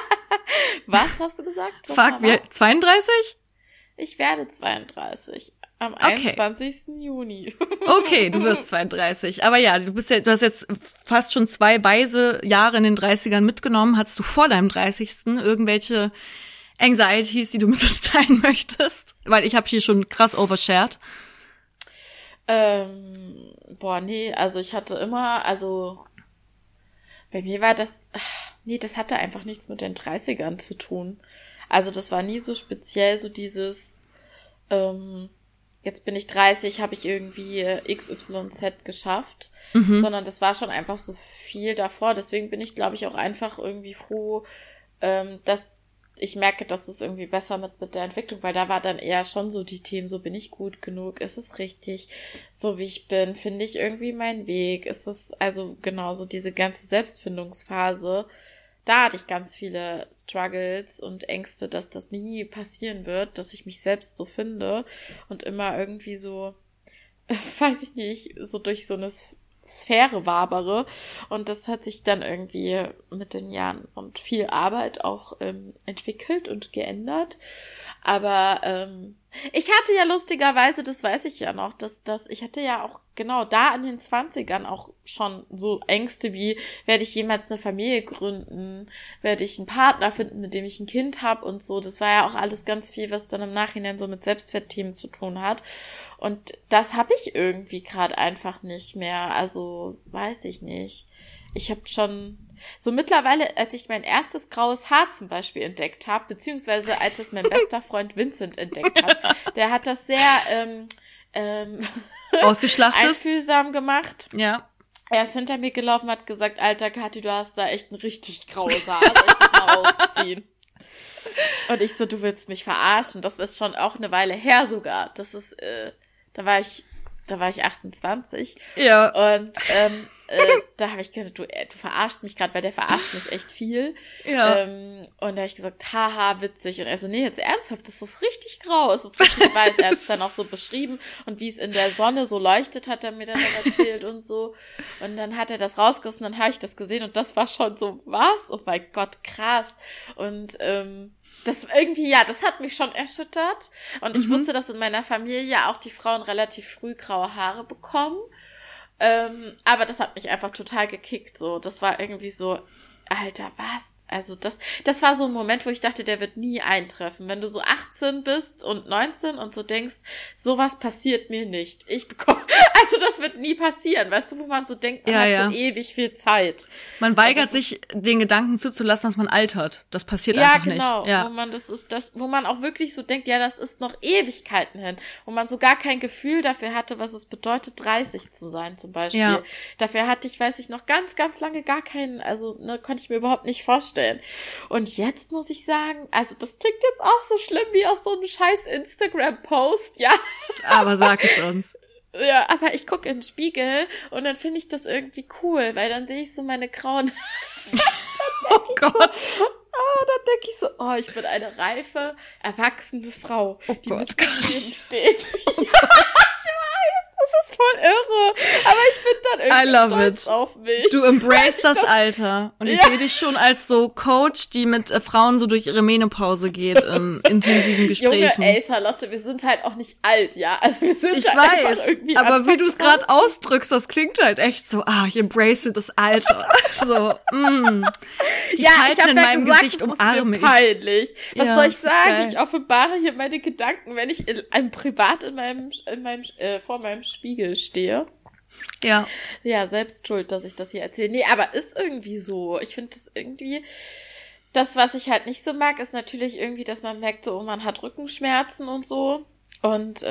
Was hast du gesagt? Fuck, 32? Ich werde 32. Am 21. Juni. Okay, du wirst 32. Aber ja, du hast jetzt fast schon 2 weise Jahre in den 30ern mitgenommen. Hattest du vor deinem 30. irgendwelche Anxieties, die du mit uns teilen möchtest? Weil ich habe hier schon krass overshared. Nee, also ich hatte immer, bei mir war das, das hatte einfach nichts mit den 30ern zu tun. Also das war nie so speziell, so dieses, jetzt bin ich 30, habe ich irgendwie XYZ geschafft, sondern das war schon einfach so viel davor. Deswegen bin ich, glaube ich, auch einfach irgendwie froh, dass ich merke, dass es irgendwie besser mit der Entwicklung, weil da war dann eher schon so die Themen, so bin ich gut genug, ist es richtig, so wie ich bin, finde ich irgendwie meinen Weg, ist es, also genau, so diese ganze Selbstfindungsphase, da hatte ich ganz viele Struggles und Ängste, dass das nie passieren wird, dass ich mich selbst so finde und immer irgendwie so, weiß ich nicht, so durch so eine Sphäre wabere. Und das hat sich dann irgendwie mit den Jahren und viel Arbeit auch entwickelt und geändert. Aber ich hatte ja lustigerweise, das weiß ich ja noch, dass ich hatte ja auch genau da in den 20ern auch schon so Ängste wie, werde ich jemals eine Familie gründen, werde ich einen Partner finden, mit dem ich ein Kind habe und so. Das war ja auch alles ganz viel, was dann im Nachhinein so mit Selbstwertthemen zu tun hat. Und das habe ich irgendwie gerade einfach nicht mehr. Also weiß ich nicht. Ich habe schon so mittlerweile, als ich mein erstes graues Haar zum Beispiel entdeckt habe, beziehungsweise als es mein bester Freund Vincent entdeckt hat, der hat das sehr ausgeschlachtet, einfühlsam gemacht. Ja. Er ist hinter mir gelaufen, hat gesagt, Alter Kathi, du hast da echt ein richtig graues Haar, soll ich das mal rausziehen? Und ich so, du willst mich verarschen. Das ist schon auch eine Weile her sogar. Das ist, da war ich 28. Ja. Und da habe ich gedacht, du verarschst mich gerade, weil der verarscht mich echt viel. Ja. Und da habe ich gesagt, haha, witzig. Und er so, nee, jetzt ernsthaft, das ist richtig grau, es ist richtig weiß. Er hat es dann auch so beschrieben und wie es in der Sonne so leuchtet, hat er mir dann noch erzählt und so. Und dann hat er das rausgerissen, dann habe ich das gesehen und das war schon so, was? Oh mein Gott, krass. Und das irgendwie, ja, das hat mich schon erschüttert. Und ich wusste, dass in meiner Familie auch die Frauen relativ früh graue Haare bekommen. Aber das hat mich einfach total gekickt, so. Das war irgendwie so, Alter, was? Also das war so ein Moment, wo ich dachte, der wird nie eintreffen. Wenn du so 18 bist und 19 und so denkst, sowas passiert mir nicht. Also das wird nie passieren, weißt du, wo man so denkt, man hat so ewig viel Zeit. Man weigert sich, den Gedanken zuzulassen, dass man altert. Das passiert einfach nicht. Ja, genau. Wo man auch wirklich so denkt, ja, das ist noch Ewigkeiten hin. Wo man so gar kein Gefühl dafür hatte, was es bedeutet, 30 zu sein zum Beispiel. Ja. Dafür hatte ich, weiß ich noch, ganz, ganz lange gar keinen, also konnte ich mir überhaupt nicht vorstellen. Und jetzt muss ich sagen, also das klingt jetzt auch so schlimm wie aus so einem scheiß Instagram-Post, ja. Aber sag es uns. Ja, aber ich gucke in den Spiegel und dann finde ich das irgendwie cool, weil dann sehe ich so meine grauen... Oh Gott. Dann denke ich so, oh, ich bin eine reife, erwachsene Frau, die mit dem Leben steht. Oh Gott. Das ist voll irre. Aber ich bin dann irgendwie stolz auf mich. Du embrace das Alter. Und ich sehe dich schon als so Coach, die mit Frauen so durch ihre Menopause geht, in intensiven Gesprächen. Junge, ey, Charlotte, wir sind halt auch nicht alt, ja? Also wir sind ich weiß, aber wie du es gerade ausdrückst, das klingt halt echt so, ich embrace das Alter. So, Die Falten in meinem Gesicht umarme ich. Peinlich. Was soll ich sagen? Ich offenbare hier meine Gedanken, wenn ich privat vor meinem Spiegel stehe. Ja. Ja, selbst schuld, dass ich das hier erzähle. Nee, aber ist irgendwie so. Ich finde das irgendwie, das, was ich halt nicht so mag, ist natürlich irgendwie, dass man merkt, so, man hat Rückenschmerzen und so. Und,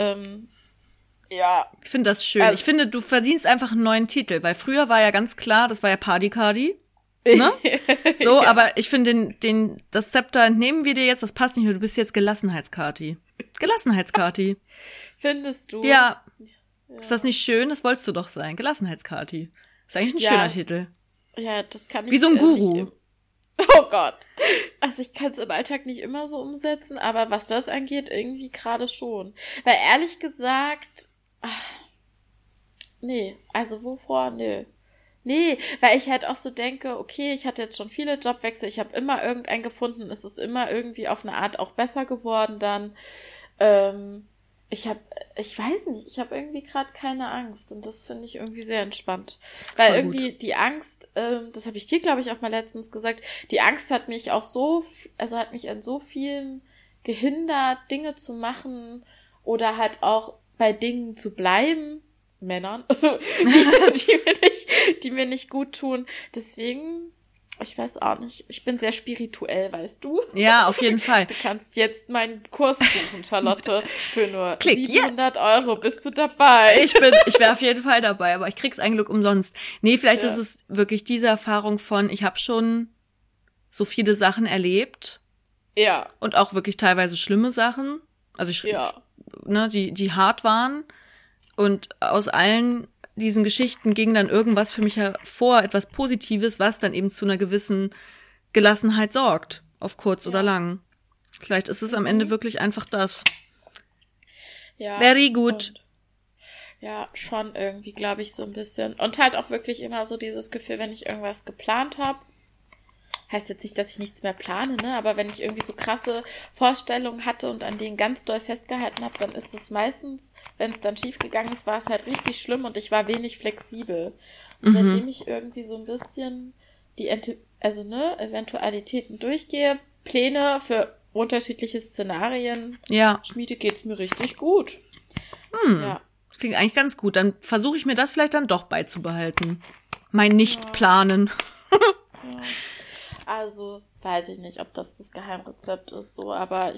ja. Ich finde das schön. Ich finde, du verdienst einfach einen neuen Titel, weil früher war ja ganz klar, das war ja Party-Cardi. Ne? So, ja. Aber ich finde, das Zepter entnehmen wir dir jetzt, das passt nicht mehr, du bist jetzt Gelassenheitskati. Gelassenheitskati. Findest du? Ja. Ist das nicht schön? Das wolltest du doch sein. Gelassenheitskati. Ist eigentlich ein schöner Titel. Ja, das kann ich. Wie so ein Guru. Oh Gott. Also ich kann es im Alltag nicht immer so umsetzen, aber was das angeht, irgendwie gerade schon. Weil ehrlich gesagt, nee, also wovor? Nee, weil ich halt auch so denke, okay, ich hatte jetzt schon viele Jobwechsel, ich habe immer irgendeinen gefunden, es ist immer irgendwie auf eine Art auch besser geworden dann. Ich weiß nicht, ich habe irgendwie gerade keine Angst und das finde ich irgendwie sehr entspannt. Weil irgendwie die Angst, das habe ich dir, glaube ich, auch mal letztens gesagt, die Angst hat mich auch hat mich an so vielen gehindert, Dinge zu machen oder halt auch bei Dingen zu bleiben, Männern, die mir nicht gut tun. Deswegen, ich weiß auch nicht. Ich bin sehr spirituell, weißt du? Ja, auf jeden Fall. Du kannst jetzt meinen Kurs buchen, Charlotte. Für nur 700 Euro bist du dabei. Ich wäre auf jeden Fall dabei, aber ich krieg's ein Glück umsonst. Nee, vielleicht ist es wirklich diese Erfahrung von, ich habe schon so viele Sachen erlebt. Ja. Und auch wirklich teilweise schlimme Sachen. Also die hart waren. Und aus allen diesen Geschichten ging dann irgendwas für mich hervor, etwas Positives, was dann eben zu einer gewissen Gelassenheit sorgt, auf kurz oder lang. Vielleicht ist es am Ende wirklich einfach das. Ja. Very good. Ja, schon irgendwie, glaube ich, so ein bisschen. Und halt auch wirklich immer so dieses Gefühl, wenn ich irgendwas geplant habe, heißt jetzt nicht, dass ich nichts mehr plane, ne? Aber wenn ich irgendwie so krasse Vorstellungen hatte und an denen ganz doll festgehalten habe, dann ist es meistens, wenn es dann schief gegangen ist, war es halt richtig schlimm und ich war wenig flexibel. Und seitdem ich irgendwie so ein bisschen die Eventualitäten durchgehe, Pläne für unterschiedliche Szenarien schmiede, geht's mir richtig gut. Ja. Das klingt eigentlich ganz gut. Dann versuche ich mir das vielleicht dann doch beizubehalten. Mein Nicht-Planen. Ja. Also, weiß ich nicht, ob das Geheimrezept ist, so, aber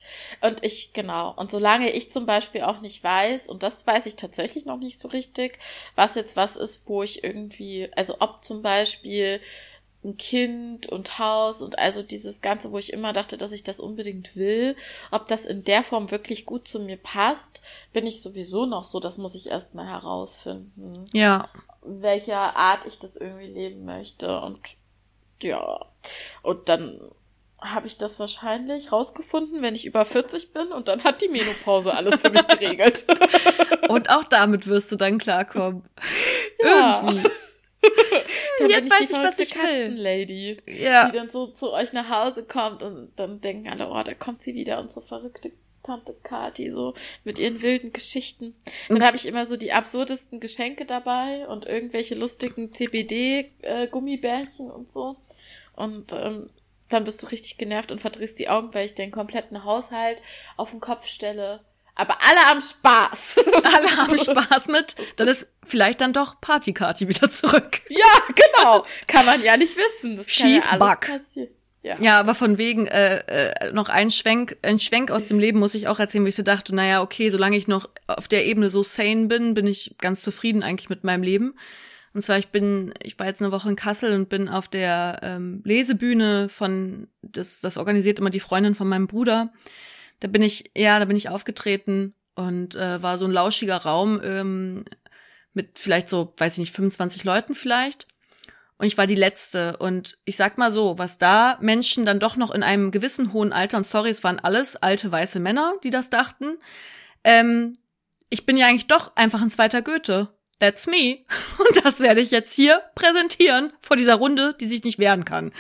und solange ich zum Beispiel auch nicht weiß, und das weiß ich tatsächlich noch nicht so richtig, was jetzt was ist, wo ich irgendwie, also ob zum Beispiel ein Kind und Haus und also dieses Ganze, wo ich immer dachte, dass ich das unbedingt will, ob das in der Form wirklich gut zu mir passt, bin ich sowieso noch so, das muss ich erstmal herausfinden. Ja. Welcher Art ich das irgendwie leben möchte und ja. Und dann habe ich das wahrscheinlich rausgefunden, wenn ich über 40 bin und dann hat die Menopause alles für mich geregelt. Und auch damit wirst du dann klarkommen. Ja. Irgendwie. Jetzt weiß ich, was ich will. Katzenlady, die dann so zu euch nach Hause kommt und dann denken alle, oh, da kommt sie wieder, unsere verrückte Tante Kathi, so mit ihren wilden Geschichten. Dann habe ich immer so die absurdesten Geschenke dabei und irgendwelche lustigen CBD-Gummibärchen und so. Und dann bist du richtig genervt und verdrehst die Augen, weil ich den kompletten Haushalt auf den Kopf stelle. Aber alle haben Spaß. Alle haben Spaß mit. Dann ist vielleicht dann doch Party-Kati wieder zurück. Ja, genau. Kann man ja nicht wissen. Das kann ja alles passieren. Ja, aber von wegen noch ein Schwenk aus dem Leben muss ich auch erzählen, wo ich so dachte, naja, okay, solange ich noch auf der Ebene so sane bin ich ganz zufrieden eigentlich mit meinem Leben. Und zwar, ich war jetzt eine Woche in Kassel und bin auf der Lesebühne das organisiert immer die Freundin von meinem Bruder. Da bin ich aufgetreten und war so ein lauschiger Raum mit vielleicht so, weiß ich nicht, 25 Leuten vielleicht. Und ich war die Letzte. Und ich sag mal so, was da Menschen dann doch noch in einem gewissen hohen Alter, und sorry, es waren alles alte weiße Männer, die das dachten, ich bin ja eigentlich doch einfach ein zweiter Goethe. That's me. Und das werde ich jetzt hier präsentieren vor dieser Runde, die sich nicht wehren kann.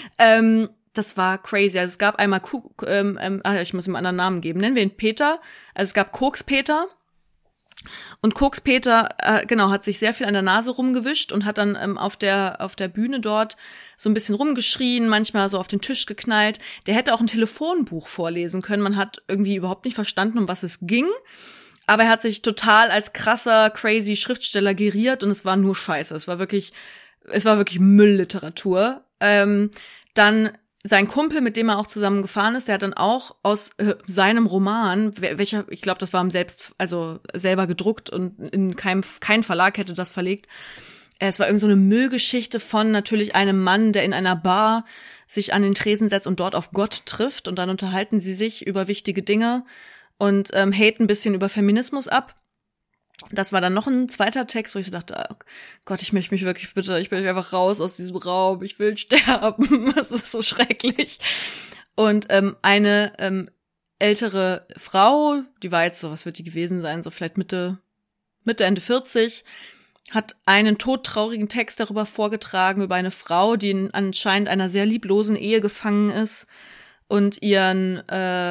Das war crazy. Also es gab einmal ich muss ihm einen anderen Namen geben. Nennen wir ihn Peter. Also es gab Koks-Peter. Und Koks-Peter, hat sich sehr viel an der Nase rumgewischt und hat dann auf der Bühne dort so ein bisschen rumgeschrien, manchmal so auf den Tisch geknallt. Der hätte auch ein Telefonbuch vorlesen können. Man hat irgendwie überhaupt nicht verstanden, um was es ging. Aber er hat sich total als krasser, crazy Schriftsteller geriert und es war nur Scheiße. Es war wirklich Müllliteratur. Dann sein Kumpel, mit dem er auch zusammen gefahren ist, der hat dann auch aus seinem Roman, welcher, ich glaube, das war selber gedruckt und kein Verlag hätte das verlegt. Es war irgend so eine Müllgeschichte von natürlich einem Mann, der in einer Bar sich an den Tresen setzt und dort auf Gott trifft und dann unterhalten sie sich über wichtige Dinge und haten ein bisschen über Feminismus ab. Das war dann noch ein zweiter Text, wo ich so dachte, oh Gott, ich möchte mich wirklich bitte, ich will einfach raus aus diesem Raum, ich will sterben, das ist so schrecklich. Und eine ältere Frau, die war jetzt so, was wird die gewesen sein, so vielleicht Mitte, Ende 40, hat einen todtraurigen Text darüber vorgetragen, über eine Frau, die in anscheinend einer sehr lieblosen Ehe gefangen ist und ihren,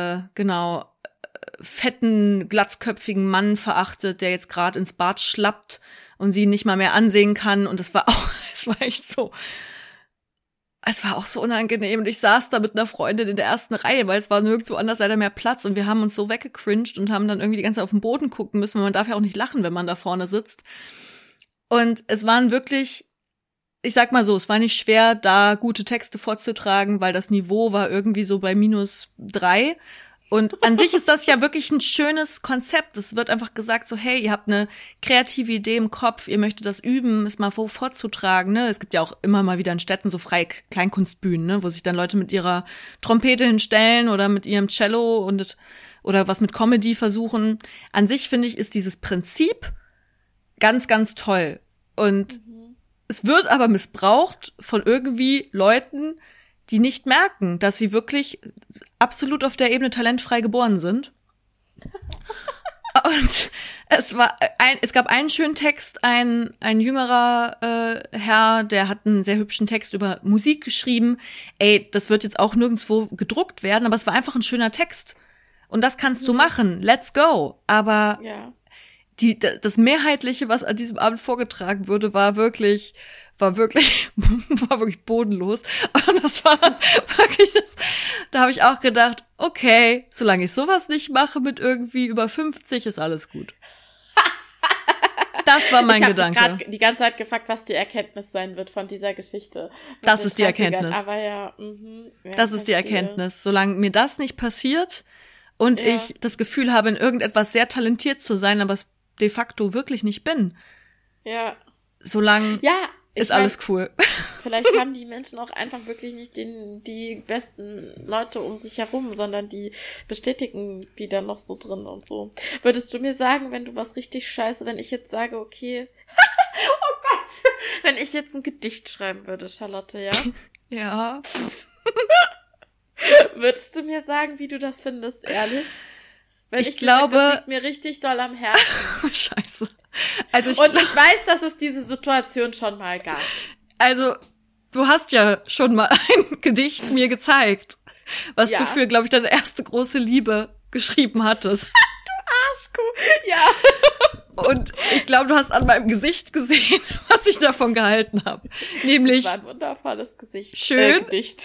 fetten, glatzköpfigen Mann verachtet, der jetzt gerade ins Bad schlappt und sie ihn nicht mal mehr ansehen kann. Und es war auch so unangenehm. Und ich saß da mit einer Freundin in der ersten Reihe, weil es war nirgendwo anders leider mehr Platz. Und wir haben uns so weggecringed und haben dann irgendwie die ganze Zeit auf den Boden gucken müssen, weil man darf ja auch nicht lachen, wenn man da vorne sitzt. Und es waren wirklich, ich sag mal so, es war nicht schwer, da gute Texte vorzutragen, weil das Niveau war irgendwie so bei -3. Und an sich ist das ja wirklich ein schönes Konzept. Es wird einfach gesagt so, hey, ihr habt eine kreative Idee im Kopf, ihr möchtet das üben, es mal vorzutragen, ne? Es gibt ja auch immer mal wieder in Städten so freie Kleinkunstbühnen, ne? Wo sich dann Leute mit ihrer Trompete hinstellen oder mit ihrem Cello oder was mit Comedy versuchen. An sich, finde ich, ist dieses Prinzip ganz, ganz toll. Und es wird aber missbraucht von irgendwie Leuten, die nicht merken, dass sie wirklich absolut auf der Ebene talentfrei geboren sind. und es gab einen schönen Text, ein jüngerer Herr, der hat einen sehr hübschen Text über Musik geschrieben. Ey, das wird jetzt auch nirgendwo gedruckt werden, aber es war einfach ein schöner Text. Und das kannst du machen. Let's go. Aber das Mehrheitliche, was an diesem Abend vorgetragen wurde, war wirklich bodenlos. Und das war dann wirklich da habe ich auch gedacht, okay, solange ich sowas nicht mache mit irgendwie über 50, ist alles gut. Das war mein Gedanke. Ich habe mich gerade die ganze Zeit gefragt, was die Erkenntnis sein wird von dieser Geschichte. Das ist die Erkenntnis. Aber das ist die Erkenntnis. Solange mir das nicht passiert und ich das Gefühl habe, in irgendetwas sehr talentiert zu sein, aber es de facto wirklich nicht bin. Ja. Solange ist alles cool. Vielleicht haben die Menschen auch einfach wirklich nicht die besten Leute um sich herum, sondern die bestätigen die dann noch so drin und so. Würdest du mir sagen, wenn du was richtig scheiße, wenn ich jetzt sage, okay, oh Gott, wenn ich jetzt ein Gedicht schreiben würde, Charlotte, ja? Ja. Würdest du mir sagen, wie du das findest, ehrlich? Weil ich glaube, das liegt mir richtig doll am Herzen. Scheiße. Also ich weiß, dass es diese Situation schon mal gab. Also, du hast ja schon mal ein Gedicht mir gezeigt, was du für, glaube ich, deine erste große Liebe geschrieben hattest. Du Arschkuh, ja. Und ich glaube, du hast an meinem Gesicht gesehen, was ich davon gehalten habe. Nämlich das war ein wundervolles Gedicht. Gedicht.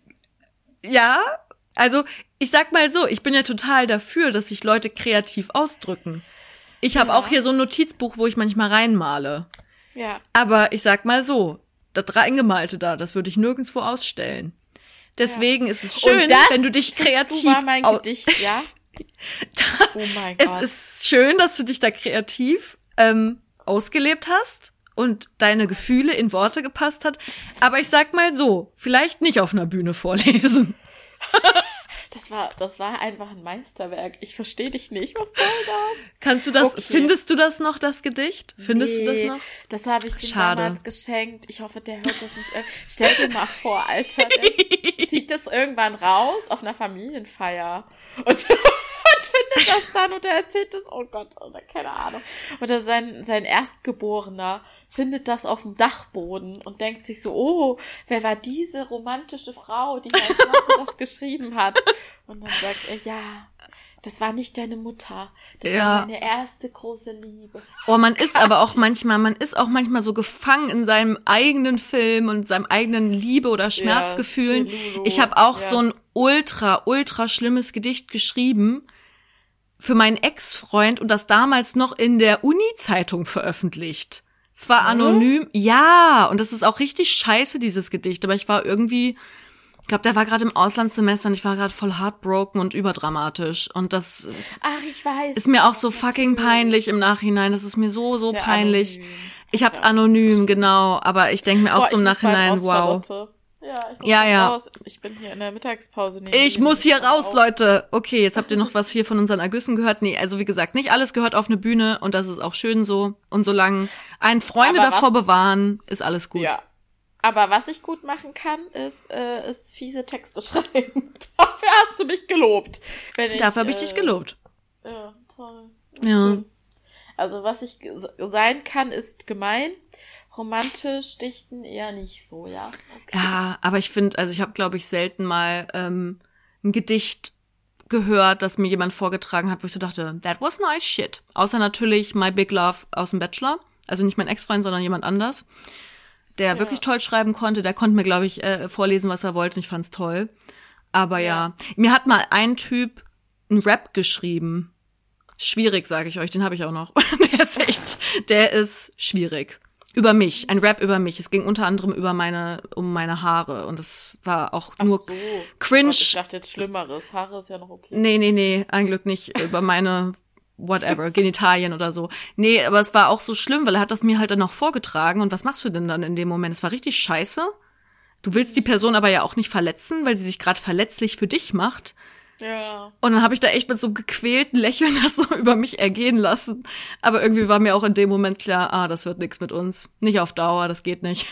Ja, also ich sag mal so, ich bin ja total dafür, dass sich Leute kreativ ausdrücken. Ich habe auch hier so ein Notizbuch, wo ich manchmal reinmale. Ja. Aber ich sag mal so, das Reingemalte da, das würde ich nirgendwo ausstellen. Deswegen ist es schön, wenn du dich kreativ... war mein Gedicht, ja? Oh mein Gott. Es ist schön, dass du dich da kreativ ausgelebt hast und deine Gefühle in Worte gepasst hat. Aber ich sag mal so, vielleicht nicht auf einer Bühne vorlesen. Das war einfach ein Meisterwerk. Ich verstehe dich nicht. Was soll das? Kannst du das, findest du das noch, das Gedicht? Findest du das noch? Das habe ich dem damals geschenkt. Ich hoffe, der hört das nicht. Stell dir mal vor, Alter, der zieht das irgendwann raus auf einer Familienfeier und findet das dann und er erzählt das, oh Gott, oder keine Ahnung. Oder sein Erstgeborener findet das auf dem Dachboden und denkt sich so, oh, wer war diese romantische Frau, die heute Nacht das geschrieben hat? Und dann sagt er, ja, das war nicht deine Mutter, das war meine erste große Liebe. Oh, man ist auch manchmal so gefangen in seinem eigenen Film und seinem eigenen Liebe- oder Schmerzgefühlen. Ich habe auch so ein ultra schlimmes Gedicht geschrieben für meinen Ex-Freund und das damals noch in der Uni-Zeitung veröffentlicht. Es war anonym, und das ist auch richtig scheiße, dieses Gedicht, aber ich war irgendwie, ich glaube, der war gerade im Auslandssemester und ich war gerade voll heartbroken und überdramatisch und das ich weiß, ist mir auch so fucking peinlich im Nachhinein, das ist mir so peinlich. Anonym. Ich hab's anonym, genau, aber ich denke mir auch so im Nachhinein, wow. Charlotte. Ja, raus. Ich bin hier in der Mittagspause. Ich muss hier raus, Leute. Okay, jetzt habt ihr noch was hier von unseren Ergüssen gehört. Nee, also wie gesagt, nicht alles gehört auf eine Bühne und das ist auch schön so. Und solange einen Freunde davor bewahren, ist alles gut. Ja. Aber was ich gut machen kann, ist fiese Texte schreiben. Dafür hast du mich gelobt. Dafür habe ich dich gelobt. Ja, toll. Ja. Also was ich sein kann, ist gemein. Romantisch dichten eher nicht so, ja. Okay. Ja, aber ich finde, also ich habe, glaube ich, selten mal ein Gedicht gehört, das mir jemand vorgetragen hat, wo ich so dachte, that was nice shit. Außer natürlich My Big Love aus dem Bachelor. Also nicht mein Ex-Freund, sondern jemand anders, der wirklich toll schreiben konnte. Der konnte mir, glaube ich, vorlesen, was er wollte und ich fand's toll. Aber mir hat mal ein Typ einen Rap geschrieben. Schwierig, sage ich euch, den habe ich auch noch. Der ist schwierig. Über mich, ein Rap über mich. Es ging unter anderem um meine Haare und es war auch nur cringe. Gott, ich dachte jetzt Schlimmeres. Haare ist ja noch okay. Nee, ein Glück nicht über meine whatever, Genitalien oder so. Nee, aber es war auch so schlimm, weil er hat das mir halt dann noch vorgetragen und was machst du denn dann in dem Moment? Es war richtig scheiße. Du willst die Person aber ja auch nicht verletzen, weil sie sich gerade verletzlich für dich macht. Ja. Und dann habe ich da echt mit so einem gequälten Lächeln das so über mich ergehen lassen. Aber irgendwie war mir auch in dem Moment klar, das wird nichts mit uns. Nicht auf Dauer, das geht nicht.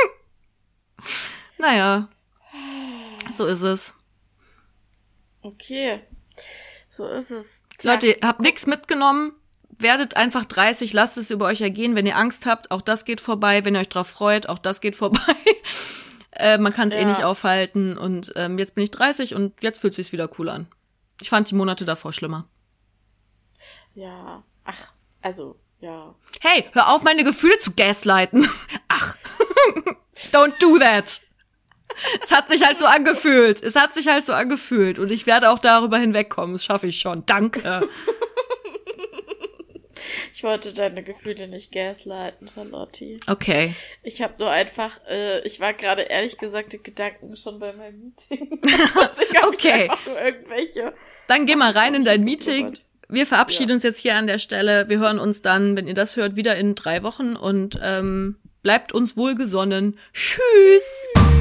Naja, so ist es. Okay, so ist es. Leute, ihr habt nichts mitgenommen. Werdet einfach 30, lasst es über euch ergehen. Wenn ihr Angst habt, auch das geht vorbei. Wenn ihr euch drauf freut, auch das geht vorbei. Man kann es eh nicht aufhalten. Und jetzt bin ich 30 und jetzt fühlt es sich wieder cool an. Ich fand die Monate davor schlimmer. Ja, ach, also, ja. Hey, hör auf, meine Gefühle zu gaslighten. Ach, don't do that. Es hat sich halt so angefühlt. Und ich werde auch darüber hinwegkommen. Das schaffe ich schon. Danke. Ich wollte deine Gefühle nicht gaslighten, Charlotte. Okay. Ich habe nur einfach, ich war gerade ehrlich gesagt in Gedanken schon bei meinem Meeting. Okay. Dann geh mal rein in dein Meeting. Wir verabschieden uns jetzt hier an der Stelle. Wir hören uns dann, wenn ihr das hört, wieder in 3 Wochen und bleibt uns wohlgesonnen. Tschüss!